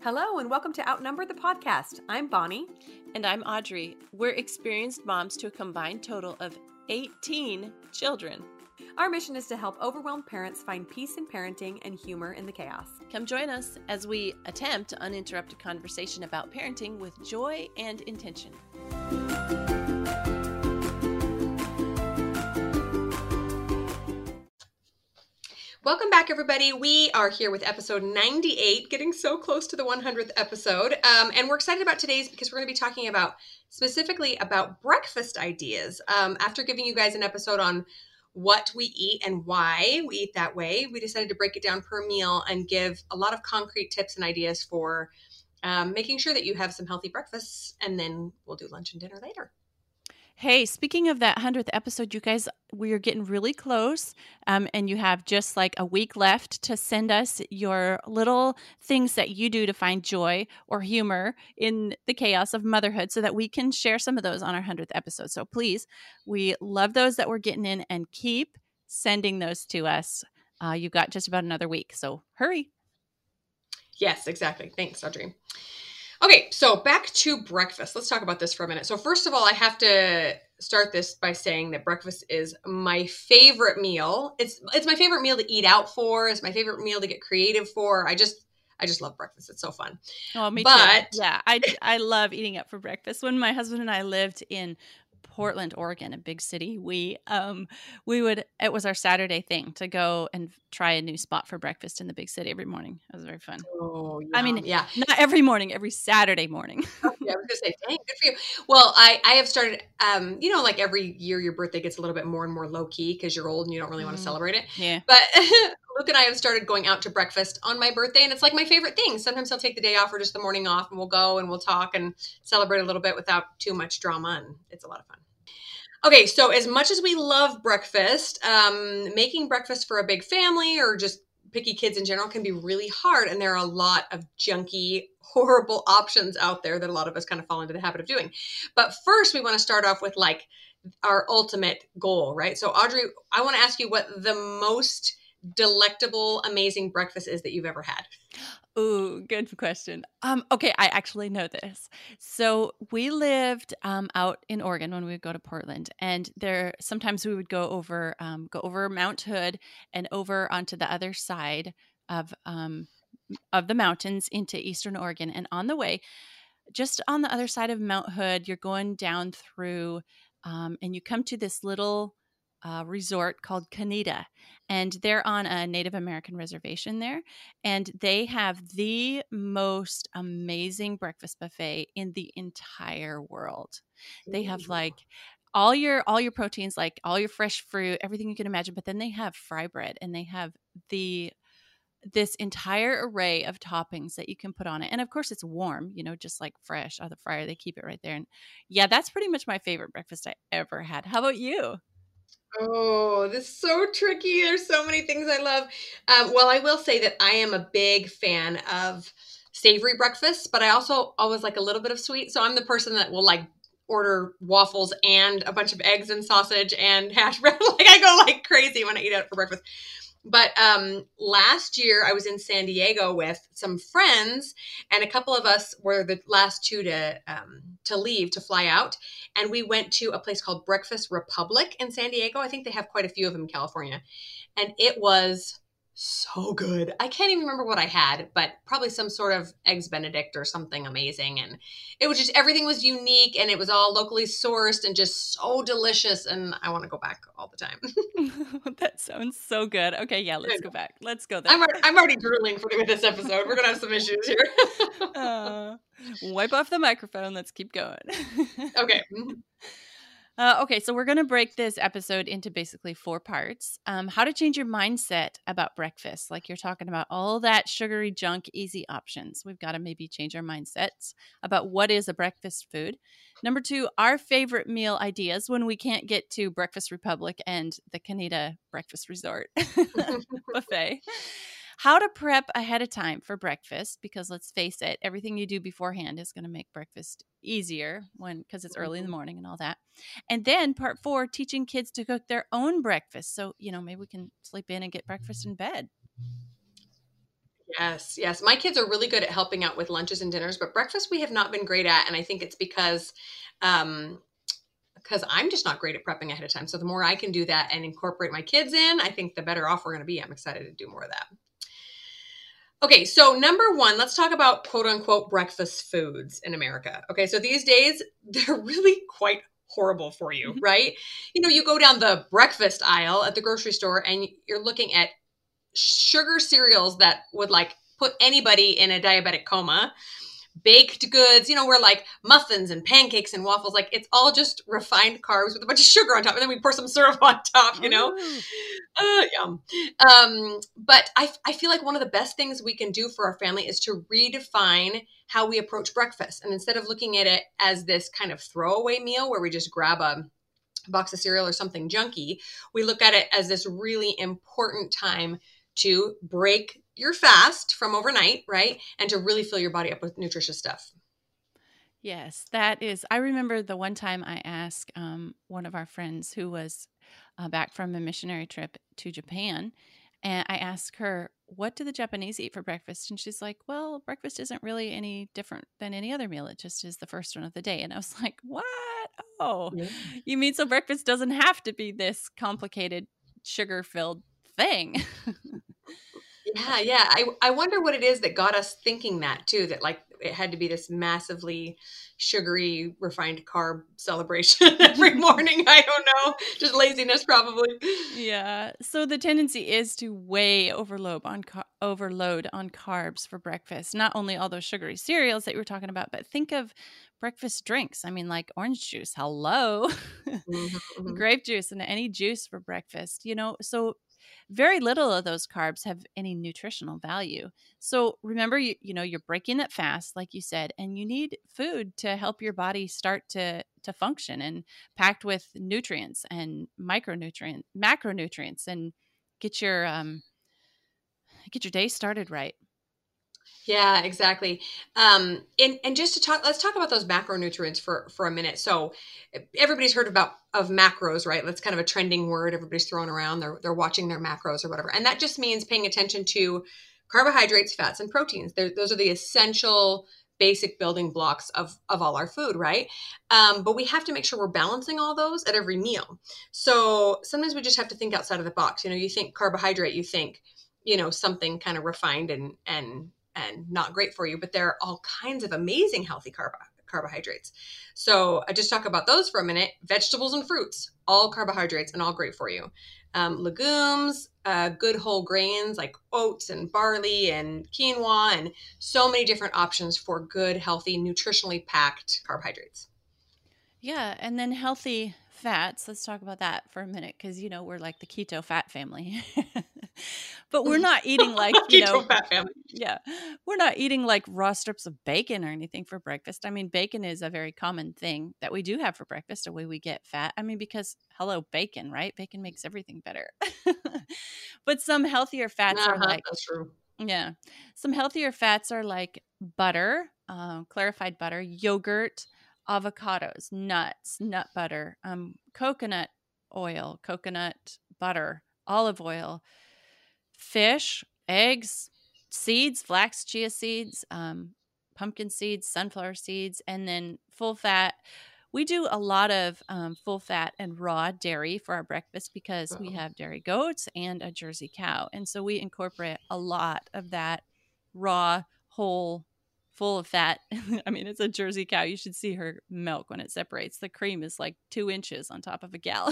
Hello and welcome to Outnumber the Podcast. I'm Bonnie. And I'm Audrey. We're experienced moms to a combined total of 18 children. Our mission is to help overwhelmed parents find peace in parenting and humor in the chaos. Come join us as we attempt uninterrupted conversation about parenting with joy and intention. Welcome back, everybody. We are here with episode 98, getting so close to the 100th episode. And we're excited about today's because we're going to be talking specifically about breakfast ideas. After giving you guys an episode on what we eat and why we eat that way, we decided to break it down per meal and give a lot of concrete tips and ideas for making sure that you have some healthy breakfasts, and then we'll do lunch and dinner later. Hey, speaking of that 100th episode, you guys, we are getting really close, and you have just like a week left to send us your little things that you do to find joy or humor in the chaos of motherhood so that we can share some of those on our 100th episode. So please, we love those that we're getting in, and keep sending those to us. You've got just about another week, so hurry. Yes, exactly. Thanks, Audrey. Okay, so back to breakfast. Let's talk about this for a minute. So first of all, I have to start this by saying that breakfast is my favorite meal. It's my favorite meal to eat out for. It's my favorite meal to get creative for. I just love breakfast. It's so fun. Oh, me too. Yeah, I love eating out for breakfast. When my husband and I lived in Portland, Oregon, a big city, it was our Saturday thing to go and try a new spot for breakfast in the big city every morning. It was very fun. Oh, yeah. I mean, yeah, not every morning, every Saturday morning. Yeah, I was gonna say, dang, good for you. Well, I have started, like every year your birthday gets a little bit more and more low key because you're old and you don't really want to celebrate it. Yeah. But Luke and I have started going out to breakfast on my birthday, and it's like my favorite thing. Sometimes I'll take the day off or just the morning off, and we'll go and we'll talk and celebrate a little bit without too much drama, and it's a lot of fun. Okay, so as much as we love breakfast, making breakfast for a big family or just picky kids in general can be really hard. And there are a lot of junky, horrible options out there that a lot of us kind of fall into the habit of doing. But first, we want to start off with like our ultimate goal, right? So Audrey, I want to ask you what the most delectable, amazing breakfast is that you've ever had. Ooh, good question. Okay, I actually know this. So we lived out in Oregon when we would go to Portland, and sometimes we would go over Mount Hood and over onto the other side of the mountains into Eastern Oregon. And on the way, just on the other side of Mount Hood, you're going down through, and you come to this little resort called Canida, and they're on a Native American reservation there, and they have the most amazing breakfast buffet in the entire world. They have like all your proteins, like all your fresh fruit, everything you can imagine, but then they have fry bread, and they have this entire array of toppings that you can put on it. And of course it's warm, just like fresh out of the fryer. They keep it right there. And yeah, that's pretty much my favorite breakfast I ever had. How about you? Oh, this is so tricky. There's so many things I love. Well, I will say that I am a big fan of savory breakfasts, but I also always like a little bit of sweet. So I'm the person that will like order waffles and a bunch of eggs and sausage and hash brown. Like I go like crazy when I eat out for breakfast. But last year I was in San Diego with some friends, and a couple of us were the last two to leave, to fly out. And we went to a place called Breakfast Republic in San Diego. I think they have quite a few of them in California. And it was so good. I can't even remember what I had, but probably some sort of eggs Benedict or something amazing. And it was just, everything was unique, and it was all locally sourced and just so delicious. And I want to go back all the time. That sounds so good. Okay, yeah, let's go back. Let's go there. I'm already drooling with this episode. We're going to have some issues here. Wipe off the microphone. Let's keep going. Okay. Okay, so we're going to break this episode into basically 4 parts. How to change your mindset about breakfast. Like you're talking about all that sugary junk, easy options. We've got to maybe change our mindsets about what is a breakfast food. Number 2, our favorite meal ideas when we can't get to Breakfast Republic and the Canida Breakfast Resort buffet. How to prep ahead of time for breakfast, because let's face it, everything you do beforehand is going to make breakfast easier because it's early in the morning and all that. And then part 4, teaching kids to cook their own breakfast. So, maybe we can sleep in and get breakfast in bed. Yes, yes. My kids are really good at helping out with lunches and dinners, but breakfast we have not been great at, and I think it's um, because I'm just not great at prepping ahead of time. So the more I can do that and incorporate my kids in, I think the better off we're going to be. I'm excited to do more of that. Okay, so number one, let's talk about quote unquote breakfast foods in America. Okay, so these days they're really quite horrible for you, right? You know, you go down the breakfast aisle at the grocery store and you're looking at sugar cereals that would like put anybody in a diabetic coma, baked goods, you know, we're like muffins and pancakes and waffles. Like it's all just refined carbs with a bunch of sugar on top. And then we pour some syrup on top, you know? Ooh. Yum. But I feel like one of the best things we can do for our family is to redefine how we approach breakfast. And instead of looking at it as this kind of throwaway meal where we just grab a box of cereal or something junky, we look at it as this really important time to break your fast from overnight, right? And to really fill your body up with nutritious stuff. Yes, that is. I remember the one time I asked one of our friends who was back from a missionary trip to Japan, and I asked her, "What do the Japanese eat for breakfast?" And she's like, "Well, breakfast isn't really any different than any other meal. It just is the first one of the day." And I was like, "What? Oh, Yeah. you mean so breakfast doesn't have to be this complicated, sugar-filled thing?" Yeah, yeah. I wonder what it is that got us thinking that too, that like it had to be this massively sugary, refined carb celebration every morning. I don't know. Just laziness, probably. Yeah. So the tendency is to way overload on carbs for breakfast. Not only all those sugary cereals that you were talking about, but think of breakfast drinks. I mean, like orange juice. Hello. Mhm, mhm. Grape juice and any juice for breakfast, so very little of those carbs have any nutritional value. So remember, you're breaking that fast, like you said, and you need food to help your body start to function, and packed with nutrients and macronutrients, and get your get your day started right. Yeah, exactly. And just to talk, let's talk about those macronutrients for a minute. So everybody's heard of macros, right? That's kind of a trending word everybody's throwing around. They're watching their macros or whatever, and that just means paying attention to carbohydrates, fats, and proteins. Those are the essential basic building blocks of all our food, right? But we have to make sure we're balancing all those at every meal. So sometimes we just have to think outside of the box. You know, you think carbohydrate, you think, you know, something kind of refined and not great for you, but there are all kinds of amazing healthy carbohydrates. So I just talk about those for a minute. Vegetables and fruits, all carbohydrates and all great for you. Legumes, good whole grains like oats and barley and quinoa, and so many different options for good, healthy, nutritionally packed carbohydrates. Yeah, and then healthy fats. Let's talk about that for a minute, because we're like the keto fat family. But we're not eating like, Keto fat family. yeah, we're not eating like raw strips of bacon or anything for breakfast. I mean, bacon is a very common thing that we do have for breakfast, a way we get fat. I mean, because hello, bacon, right? Bacon makes everything better. But some healthier fats are Uh-huh, like, that's true. yeah, some healthier fats are like butter, clarified butter, yogurt, avocados, nuts, nut butter, coconut oil, coconut butter, olive oil, fish, eggs, seeds, flax, chia seeds, pumpkin seeds, sunflower seeds, and then full fat. We do a lot of full fat and raw dairy for our breakfast because we Uh-oh. have dairy goats and a Jersey cow. And so we incorporate a lot of that raw, whole, full of fat. I mean, it's a Jersey cow. You should see her milk when it separates. The cream is like 2 inches on top of a gallon.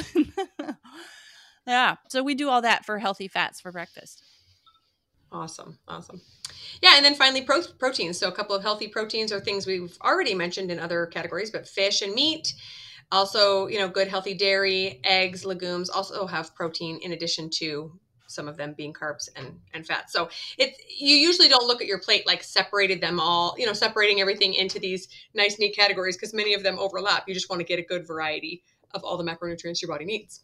Yeah. So we do all that for healthy fats for breakfast. Awesome. Awesome. Yeah. And then finally, proteins. So a couple of healthy proteins are things we've already mentioned in other categories, but fish and meat. Also, you know, good healthy dairy, eggs, legumes also have protein in addition to some of them being carbs and fats. So you usually don't look at your plate like separated them all, you know, separating everything into these nice, neat categories because many of them overlap. You just want to get a good variety of all the macronutrients your body needs.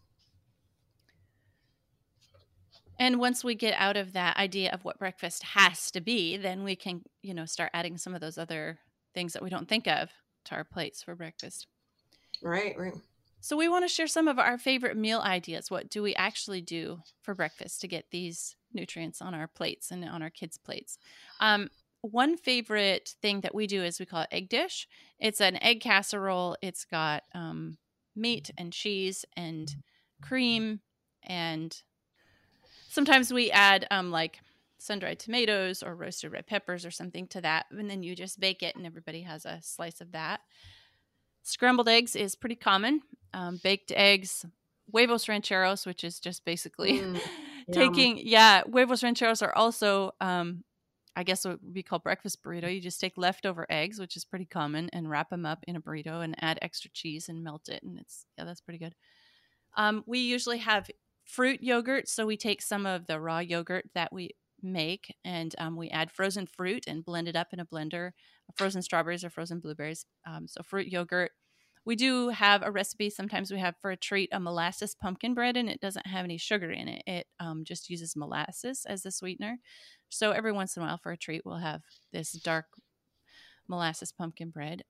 And once we get out of that idea of what breakfast has to be, then we can, start adding some of those other things that we don't think of to our plates for breakfast. Right, right. So we want to share some of our favorite meal ideas. What do we actually do for breakfast to get these nutrients on our plates and on our kids' plates. One favorite thing that we do is we call it egg dish. It's an egg casserole. It's got meat and cheese and cream, and sometimes we add like sun-dried tomatoes or roasted red peppers or something to that, and then you just bake it and everybody has a slice of that. Scrambled eggs is pretty common. Baked eggs, huevos rancheros, which is just basically huevos rancheros are also I guess what would be called breakfast burrito. You just take leftover eggs, which is pretty common, and wrap them up in a burrito and add extra cheese and melt it. And that's pretty good. We usually have fruit yogurt. So we take some of the raw yogurt that we make and we add frozen fruit and blend it up in a blender, frozen strawberries or frozen blueberries. So fruit yogurt. We do have a recipe. Sometimes we have for a treat a molasses pumpkin bread, and it doesn't have any sugar in it. It just uses molasses as the sweetener. So every once in a while for a treat, we'll have this dark molasses pumpkin bread.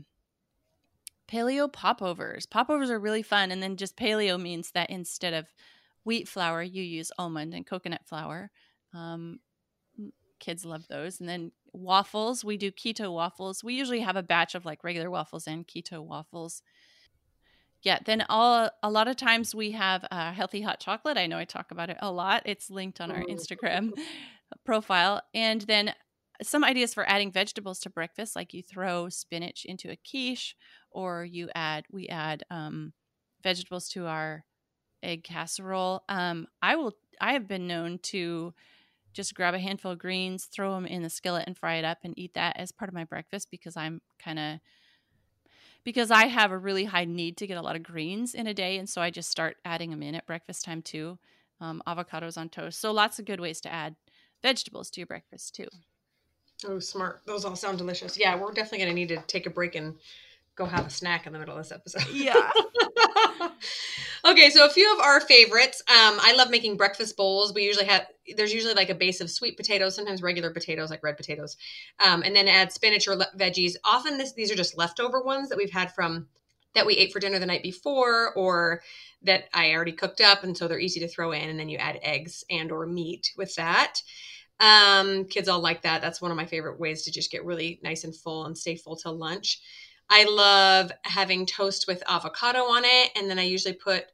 Paleo popovers. Popovers are really fun. And then just paleo means that instead of wheat flour, you use almond and coconut flour. Kids love those. And then waffles. We do keto waffles. We usually have a batch of like regular waffles and keto waffles. Yeah. Then a lot of times we have healthy hot chocolate. I know I talk about it a lot. It's linked on our Instagram profile. And then some ideas for adding vegetables to breakfast, like you throw spinach into a quiche, or we add vegetables to our egg casserole. I have been known to just grab a handful of greens, throw them in the skillet and fry it up and eat that as part of my breakfast because I have a really high need to get a lot of greens in a day. And so I just start adding them in at breakfast time too. Avocados on toast. So lots of good ways to add vegetables to your breakfast too. Oh, smart. Those all sound delicious. Yeah, we're definitely going to need to take a break and go have a snack in the middle of this episode. Yeah. Okay, so a few of our favorites. I love making breakfast bowls. There's usually like a base of sweet potatoes, sometimes regular potatoes, like red potatoes, and then add spinach or veggies. Often these are just leftover ones that we've had that we ate for dinner the night before, or that I already cooked up, and so they're easy to throw in. And then you add eggs and or meat with that. Kids all like that. That's one of my favorite ways to just get really nice and full and stay full till lunch. I love having toast with avocado on it. And then I usually put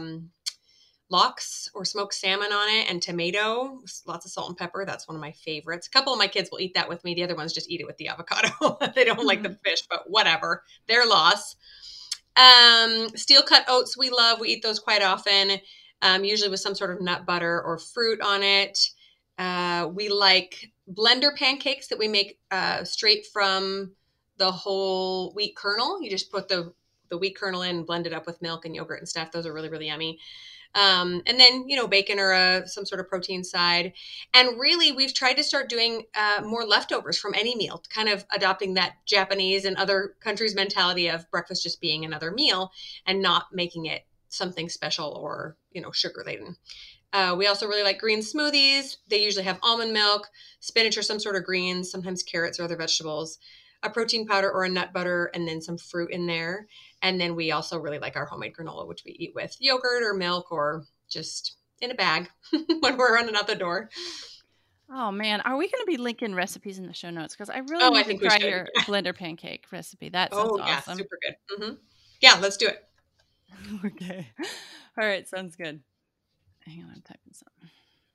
lox or smoked salmon on it and tomato, lots of salt and pepper. That's one of my favorites. A couple of my kids will eat that with me. The other ones just eat it with the avocado. They don't like the fish, but whatever, their loss. Steel cut oats we love. We eat those quite often, usually with some sort of nut butter or fruit on it. We like blender pancakes that we make straight from the whole wheat kernel. You just put the wheat kernel in, blend it up with milk and yogurt and stuff. Those are really, really yummy. And then, bacon or some sort of protein side. And really, we've tried to start doing more leftovers from any meal, kind of adopting that Japanese and other countries' mentality of breakfast just being another meal and not making it something special or, sugar laden. We also really like green smoothies. They usually have almond milk, spinach or some sort of greens, sometimes carrots or other vegetables, a protein powder or a nut butter, and then some fruit in there. And then we also really like our homemade granola, which we eat with yogurt or milk or just in a bag when we're running out the door. Oh man, are we going to be linking recipes in the show notes? Because I really need to try your blender pancake recipe. That sounds awesome. Super good. Mm-hmm. Yeah, let's do it. Okay. All right, sounds good. Hang on, I'm typing something.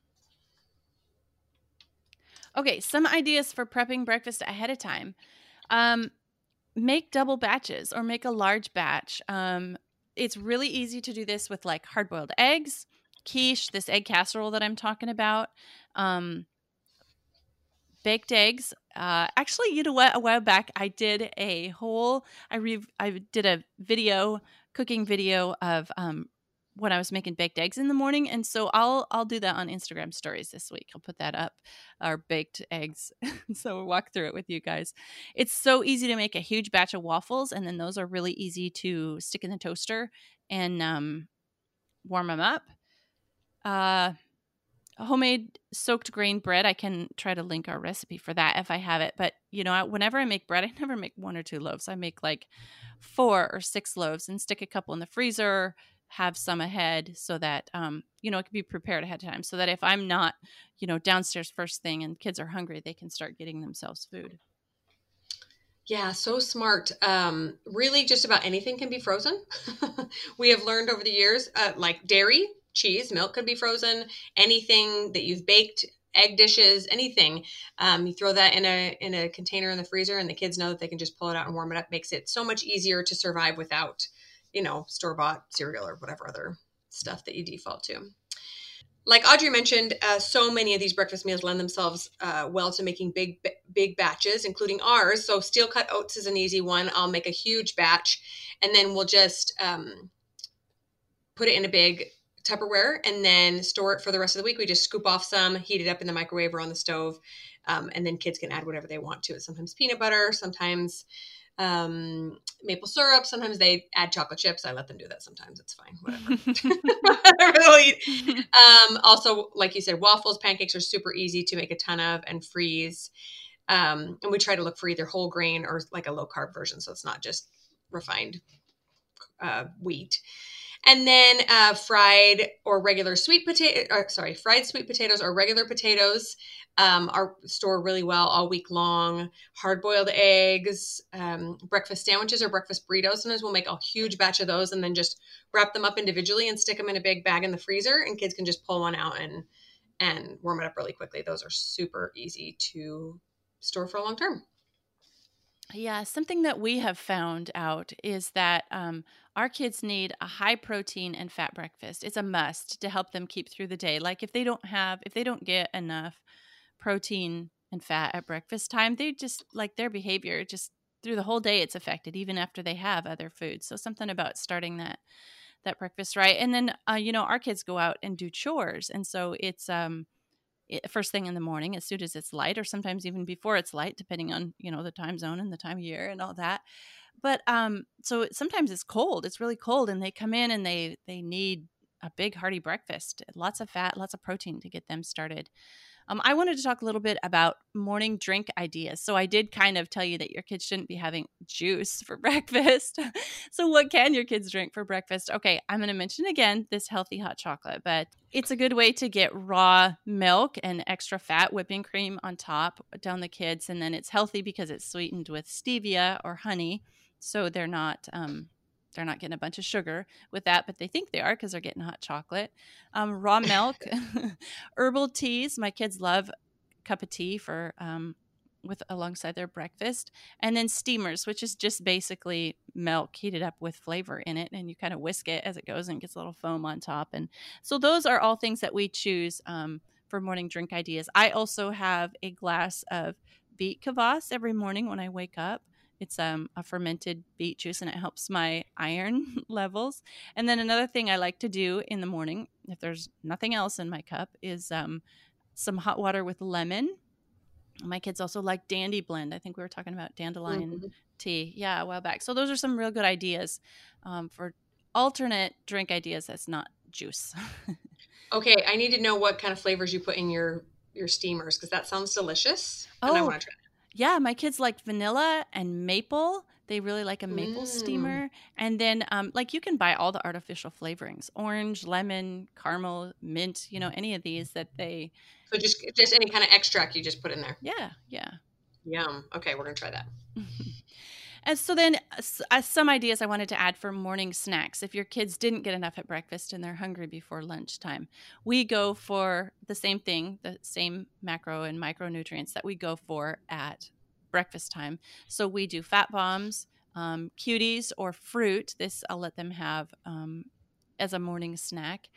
Okay, some ideas for prepping breakfast ahead of time. Make double batches or make a large batch. It's really easy to do this with like hard-boiled eggs, quiche, this egg casserole that I'm talking about, baked eggs. Actually, you know what? A while back, I did a cooking video of when I was making baked eggs in the morning. And so I'll do that on Instagram stories this week. I'll put that up, our baked eggs. So we'll walk through it with you guys. It's so easy to make a huge batch of waffles. And then those are really easy to stick in the toaster and warm them up. Homemade soaked grain bread. I can try to link our recipe for that if I have it. But, whenever I make bread, I never make 1 or 2 loaves. I make like 4 or 6 loaves and stick a couple in the freezer. have some ahead so that, it can be prepared ahead of time so that if I'm not, downstairs first thing and kids are hungry, they can start getting themselves food. Yeah, so smart. Really, just about anything can be frozen. We have learned over the years, like dairy, cheese, milk could be frozen. Anything that you've baked, egg dishes, anything, you throw that in a container in the freezer, and the kids know that they can just pull it out and warm it up. Makes it so much easier to survive without, store bought cereal or whatever other stuff that you default to. Like Audrey mentioned, so many of these breakfast meals lend themselves well to making big batches, including ours. So steel cut oats is an easy one. I'll make a huge batch, and then we'll just put it in a big Tupperware and then store it for the rest of the week. We just scoop off some, heat it up in the microwave or on the stove, and then kids can add whatever they want to it. Sometimes peanut butter, sometimes maple syrup. Sometimes they add chocolate chips. I let them do that sometimes. It's fine. Whatever they'll eat. Also, like you said, waffles, pancakes are super easy to make a ton of and freeze. And we try to look for either whole grain or like a low carb version. So it's not just refined wheat. And then fried sweet potatoes or regular potatoes are stored really well all week long. Hard-boiled eggs, breakfast sandwiches or breakfast burritos. Sometimes we'll make a huge batch of those and then just wrap them up individually and stick them in a big bag in the freezer, and kids can just pull one out and warm it up really quickly. Those are super easy to store for a long term. Yeah, something that we have found out is that our kids need a high protein and fat breakfast. It's a must to help them keep through the day. Like if they don't get enough protein and fat at breakfast time, they just like their behavior just through the whole day it's affected even after they have other foods. So something about starting that breakfast right. And then our kids go out and do chores, and so it's first thing in the morning as soon as it's light, or sometimes even before it's light, depending on the time zone and the time of year and all that. But so sometimes it's cold, it's really cold, and they come in and they need a big hearty breakfast, lots of fat, lots of protein to get them started. I wanted to talk a little bit about morning drink ideas. So I did kind of tell you that your kids shouldn't be having juice for breakfast. So what can your kids drink for breakfast? Okay, I'm going to mention again this healthy hot chocolate, but it's a good way to get raw milk and extra fat whipping cream on top down the kids. And then it's healthy because it's sweetened with stevia or honey. So they're not getting a bunch of sugar with that, but they think they are because they're getting hot chocolate. Raw milk, herbal teas. My kids love a cup of tea for with alongside their breakfast. And then steamers, which is just basically milk heated up with flavor in it, and you kind of whisk it as it goes and it gets a little foam on top. And so those are all things that we choose for morning drink ideas. I also have a glass of beet kvass every morning when I wake up. It's a fermented beet juice, and it helps my iron levels. And then another thing I like to do in the morning, if there's nothing else in my cup, is some hot water with lemon. My kids also like Dandy Blend. I think we were talking about dandelion tea, a while back. So those are some real good ideas for alternate drink ideas that's not juice. Okay, I need to know what kind of flavors you put in your steamers, because that sounds delicious, and I want to try it. Yeah, my kids like vanilla and maple. They really like a maple steamer. And then you can buy all the artificial flavorings, orange, lemon, caramel, mint, any of these that they... So just any kind of extract you just put in there. Yeah. Yum. Okay, we're going to try that. And so then some ideas I wanted to add for morning snacks. If your kids didn't get enough at breakfast and they're hungry before lunchtime, we go for the same thing, the same macro and micronutrients that we go for at breakfast time. So we do fat bombs, cuties, or fruit. This I'll let them have as a morning snack.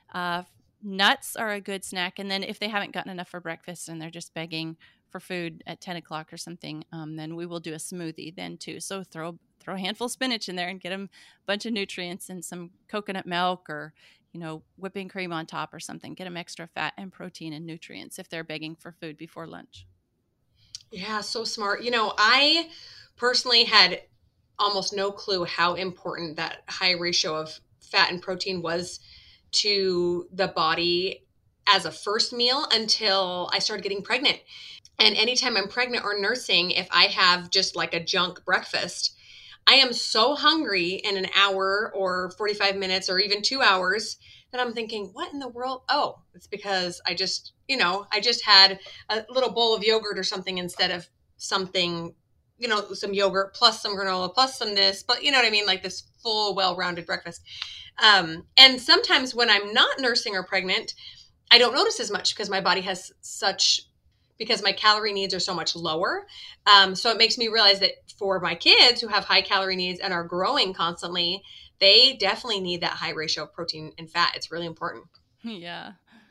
Nuts are a good snack. And then if they haven't gotten enough for breakfast and they're just begging for food at 10 o'clock or something, then we will do a smoothie then too. So throw a handful of spinach in there and get them a bunch of nutrients and some coconut milk or, whipping cream on top or something. Get them extra fat and protein and nutrients if they're begging for food before lunch. Yeah, so smart. I personally had almost no clue how important that high ratio of fat and protein was to the body as a first meal until I started getting pregnant. And anytime I'm pregnant or nursing, if I have just like a junk breakfast, I am so hungry in an hour or 45 minutes or even 2 hours that I'm thinking, what in the world? Oh, it's because I just had a little bowl of yogurt or something instead of something, some yogurt plus some granola plus some this, but you know what I mean? Like this full, well-rounded breakfast. And sometimes when I'm not nursing or pregnant, I don't notice as much because my body has because my calorie needs are so much lower. So it makes me realize that for my kids who have high calorie needs and are growing constantly, they definitely need that high ratio of protein and fat. It's really important. Yeah.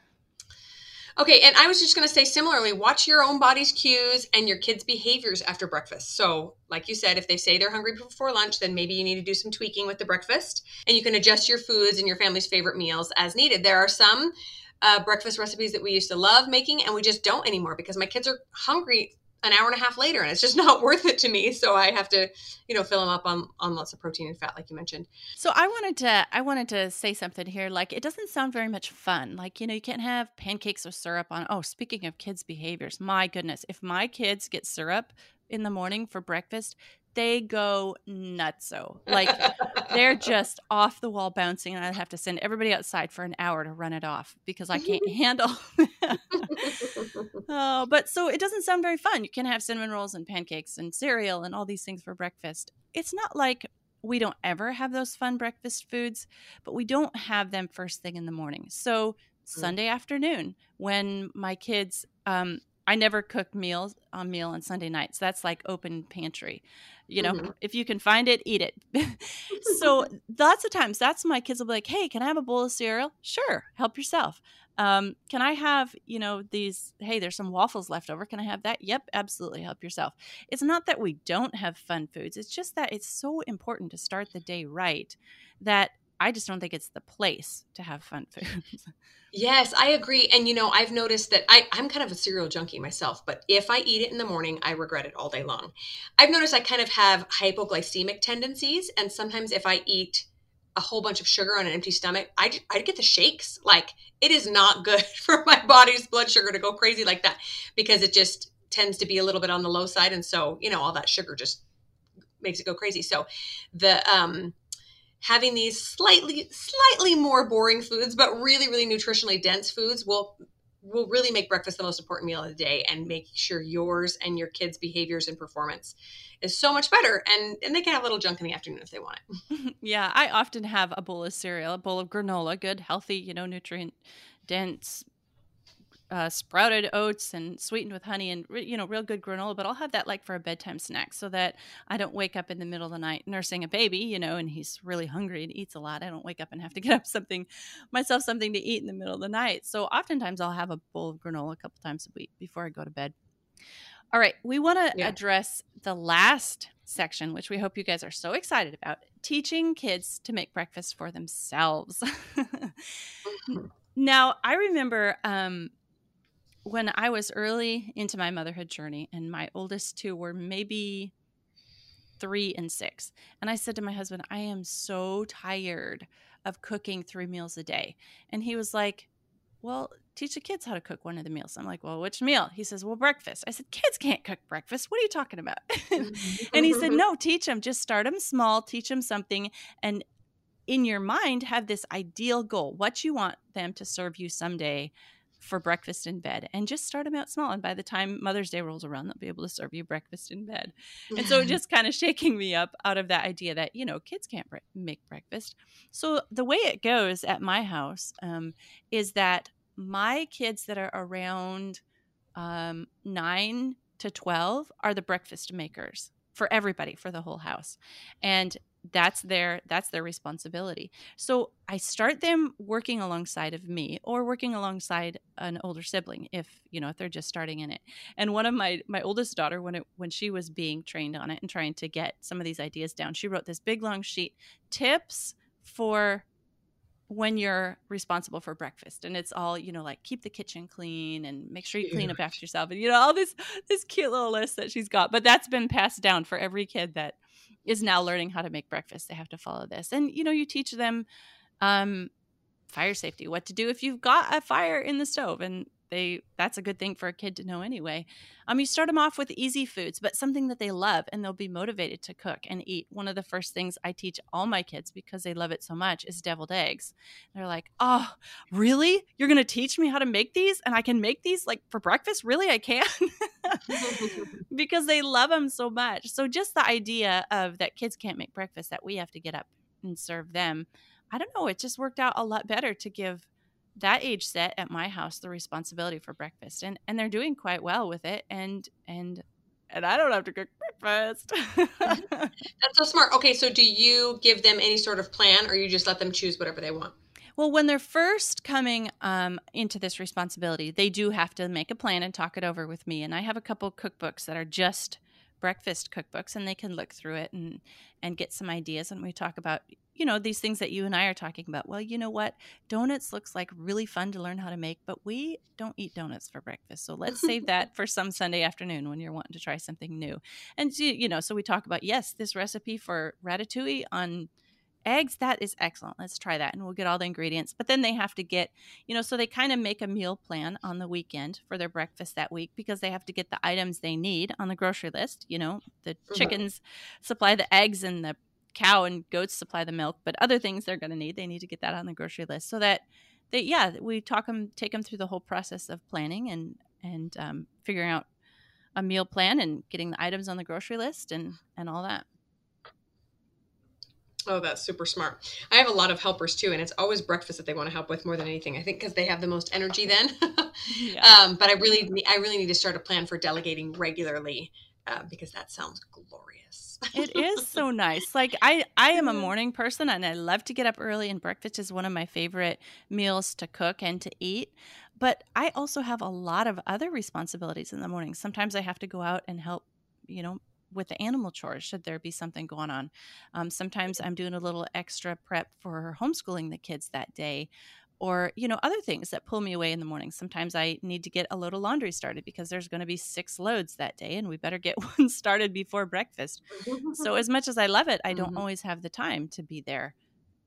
Okay, and I was just going to say similarly, watch your own body's cues and your kids' behaviors after breakfast. So, like you said, if they say they're hungry before lunch, then maybe you need to do some tweaking with the breakfast, and you can adjust your foods and your family's favorite meals as needed. There are some breakfast recipes that we used to love making, and we just don't anymore because my kids are hungry an hour and a half later, and it's just not worth it to me. So I have to, fill them up on lots of protein and fat, like you mentioned. So I wanted to say something here. Like, it doesn't sound very much fun. Like, you can't have pancakes with syrup on. Oh, speaking of kids' behaviors, my goodness, if my kids get syrup in the morning for breakfast, they go nutso. Like, they're just off the wall bouncing, and I have to send everybody outside for an hour to run it off because I can't handle that. Oh, but so it doesn't sound very fun. You can have cinnamon rolls and pancakes and cereal and all these things for breakfast. It's not like we don't ever have those fun breakfast foods, but we don't have them first thing in the morning. So Sunday afternoon, when my kids, I never cook meal on Sunday nights. That's like open pantry. If you can find it, eat it. So lots of times that's my kids will be like, hey, can I have a bowl of cereal? Sure. Help yourself. Can I have, hey, there's some waffles left over. Can I have that? Yep, absolutely. Help yourself. It's not that we don't have fun foods. It's just that it's so important to start the day right that I just don't think it's the place to have fun foods. Yes, I agree. And, I've noticed that I'm kind of a cereal junkie myself, but if I eat it in the morning, I regret it all day long. I've noticed I kind of have hypoglycemic tendencies. And sometimes if I eat a whole bunch of sugar on an empty stomach, I get the shakes. Like, it is not good for my body's blood sugar to go crazy like that because it just tends to be a little bit on the low side. And so, all that sugar just makes it go crazy. So the, having these slightly more boring foods, but really, really nutritionally dense foods will really make breakfast the most important meal of the day and make sure yours and your kids' behaviors and performance is so much better. And they can have a little junk in the afternoon if they want it. Yeah, I often have a bowl of cereal, a bowl of granola, good, healthy, nutrient dense sprouted oats and sweetened with honey and, real good granola. But I'll have that like for a bedtime snack so that I don't wake up in the middle of the night nursing a baby, and he's really hungry and eats a lot. I don't wake up and have to get up myself something to eat in the middle of the night. So oftentimes I'll have a bowl of granola a couple times a week before I go to bed. All right. We want to address the last section, which we hope you guys are so excited about, teaching kids to make breakfast for themselves. Now, I remember when I was early into my motherhood journey and my oldest two were maybe 3 and 6. And I said to my husband, I am so tired of cooking 3 meals a day. And he was like, well, teach the kids how to cook one of the meals. I'm like, well, which meal? He says, well, breakfast. I said, kids can't cook breakfast. What are you talking about? And he said, no, teach them. Just start them small, teach them something. And in your mind, have this ideal goal, what you want them to serve you someday for breakfast in bed, and just start them out small. And by the time Mother's Day rolls around, they'll be able to serve you breakfast in bed. And so just kind of shaking me up out of that idea that, kids can't make breakfast. So the way it goes at my house is that my kids that are around 9 to 12 are the breakfast makers for everybody, for the whole house. And that's their responsibility. So I start them working alongside of me or working alongside an older sibling if they're just starting in it. And one of my oldest daughter, when she was being trained on it and trying to get some of these ideas down, she wrote this big long sheet, tips for when you're responsible for breakfast. And it's all, like keep the kitchen clean and make sure you clean up after yourself. And, all this cute little list that she's got. But that's been passed down for every kid that is now learning how to make breakfast. They have to follow this. And, you teach them fire safety, what to do if you've got a fire in the stove. And that's a good thing for a kid to know anyway. You start them off with easy foods, but something that they love and they'll be motivated to cook and eat. One of the first things I teach all my kids, because they love it so much, is deviled eggs. They're like, "Oh, really? You're going to teach me how to make these? And I can make these like for breakfast? Really? I can?" Because they love them so much. So just the idea of that kids can't make breakfast, that we have to get up and serve them. I don't know. It just worked out a lot better to give that age set at my house the responsibility for breakfast, and they're doing quite well with it. And I don't have to cook breakfast. That's so smart. Okay, so do you give them any sort of plan, or you just let them choose whatever they want? Well, when they're first coming into this responsibility, they do have to make a plan and talk it over with me. And I have a couple cookbooks that are just breakfast cookbooks, and they can look through it and get some ideas. And we talk about, these things that you and I are talking about. Well, you know what? Donuts looks like really fun to learn how to make, but we don't eat donuts for breakfast. So let's save that for some Sunday afternoon when you're wanting to try something new. And, so we talk about, yes, this recipe for ratatouille on eggs, that is excellent. Let's try that. And we'll get all the ingredients. But then they have to get, so they kind of make a meal plan on the weekend for their breakfast that week, because they have to get the items they need on the grocery list. The chickens supply the eggs and the cow and goats supply the milk, but other things they're going to need, they need to get that on the grocery list, so that we take them through the whole process of planning and figuring out a meal plan and getting the items on the grocery list and all that. Oh, that's super smart. I have a lot of helpers too, and it's always breakfast that they want to help with more than anything. I think because they have the most energy then. Yeah. But I really need to start a plan for delegating regularly, because that sounds glorious. It is so nice. Like I am a morning person, and I love to get up early, and breakfast is one of my favorite meals to cook and to eat. But I also have a lot of other responsibilities in the morning. Sometimes I have to go out and help, with the animal chores, should there be something going on. Sometimes I'm doing a little extra prep for homeschooling the kids that day, or, other things that pull me away in the morning. Sometimes I need to get a load of laundry started because there's going to be 6 loads that day, and we better get one started before breakfast. So as much as I love it, I don't always have the time to be there.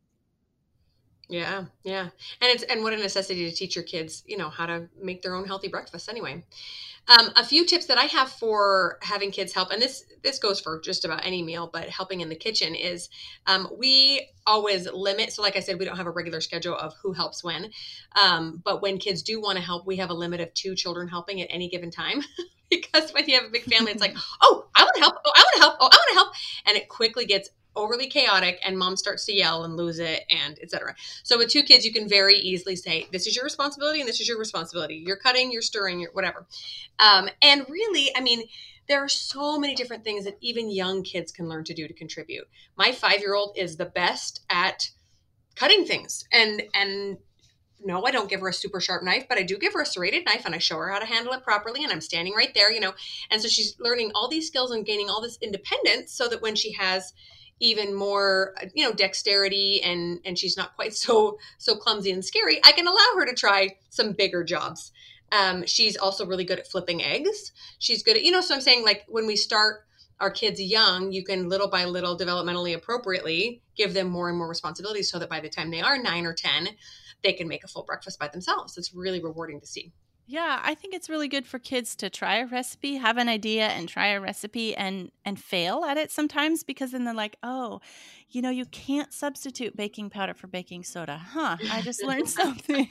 Yeah. And what a necessity to teach your kids, how to make their own healthy breakfast anyway. A few tips that I have for having kids help, and this goes for just about any meal, but helping in the kitchen is, we always limit. So like I said, we don't have a regular schedule of who helps when. But when kids do want to help, we have a limit of 2 children helping at any given time. Because when you have a big family, it's like, oh, I want to help. Oh, I want to help. Oh, I want to help. And it quickly gets overly chaotic, and mom starts to yell and lose it, and etc. So with 2 kids, you can very easily say, this is your responsibility and this is your responsibility. You're cutting, you're stirring, you're whatever. And really, I mean, there are so many different things that even young kids can learn to do to contribute. My 5-year-old is the best at cutting things, and no, I don't give her a super sharp knife, but I do give her a serrated knife, and I show her how to handle it properly, and I'm standing right there, and so she's learning all these skills and gaining all this independence, so that when she has even more, dexterity, and she's not quite so clumsy and scary, I can allow her to try some bigger jobs. She's also really good at flipping eggs. She's good at, so I'm saying, like, when we start our kids young, you can little by little, developmentally appropriately, give them more and more responsibilities, so that by the time they are 9 or 10, they can make a full breakfast by themselves. It's really rewarding to see. Yeah, I think it's really good for kids to try a recipe, have an idea and try a recipe and fail at it sometimes, because then they're like, oh, you can't substitute baking powder for baking soda. Huh, I just learned something.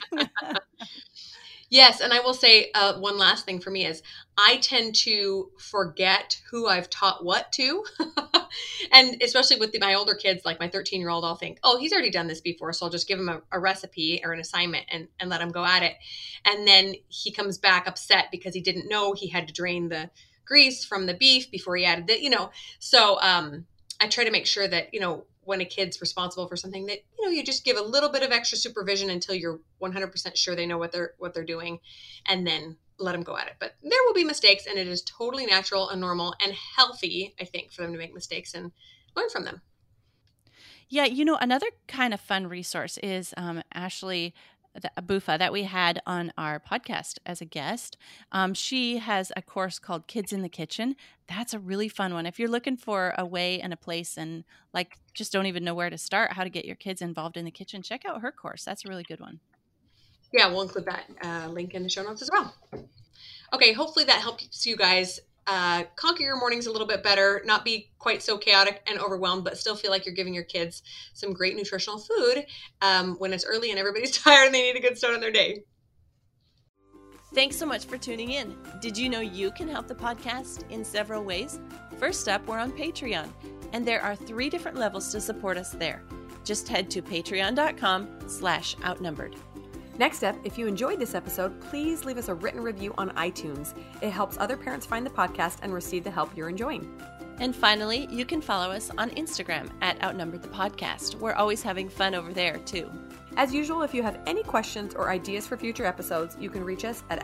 Yes, and I will say one last thing for me is I tend to forget who I've taught what to. And especially with my older kids, like my 13-year-old, I'll think, oh, he's already done this before, so I'll just give him a recipe or an assignment and let him go at it. And then he comes back upset because he didn't know he had to drain the grease from the beef before he added the. So I try to make sure that, when a kid's responsible for something, that, you just give a little bit of extra supervision until you're 100% sure they know what they're doing, and then let them go at it. But there will be mistakes, and it is totally natural and normal and healthy, I think, for them to make mistakes and learn from them. Yeah, another kind of fun resource is Ashley Bufa that we had on our podcast as a guest. She has a course called Kids in the Kitchen. That's a really fun one. If you're looking for a way and a place, and like just don't even know where to start, how to get your kids involved in the kitchen, check out her course. That's a really good one. Yeah, we'll include that link in the show notes as well. Okay, hopefully that helps you guys conquer your mornings a little bit better, not be quite so chaotic and overwhelmed, but still feel like you're giving your kids some great nutritional food when it's early and everybody's tired and they need a good start on their day. Thanks so much for tuning in. Did you know you can help the podcast in several ways? First up, we're on Patreon, and there are 3 different levels to support us there. Just head to patreon.com/outnumbered. Next up, if you enjoyed this episode, please leave us a written review on iTunes. It helps other parents find the podcast and receive the help you're enjoying. And finally, you can follow us on Instagram at Outnumbered the Podcast. We're always having fun over there, too. As usual, if you have any questions or ideas for future episodes, you can reach us at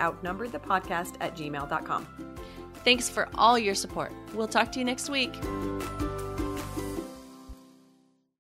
outnumberedthepodcast@gmail.com. Thanks for all your support. We'll talk to you next week.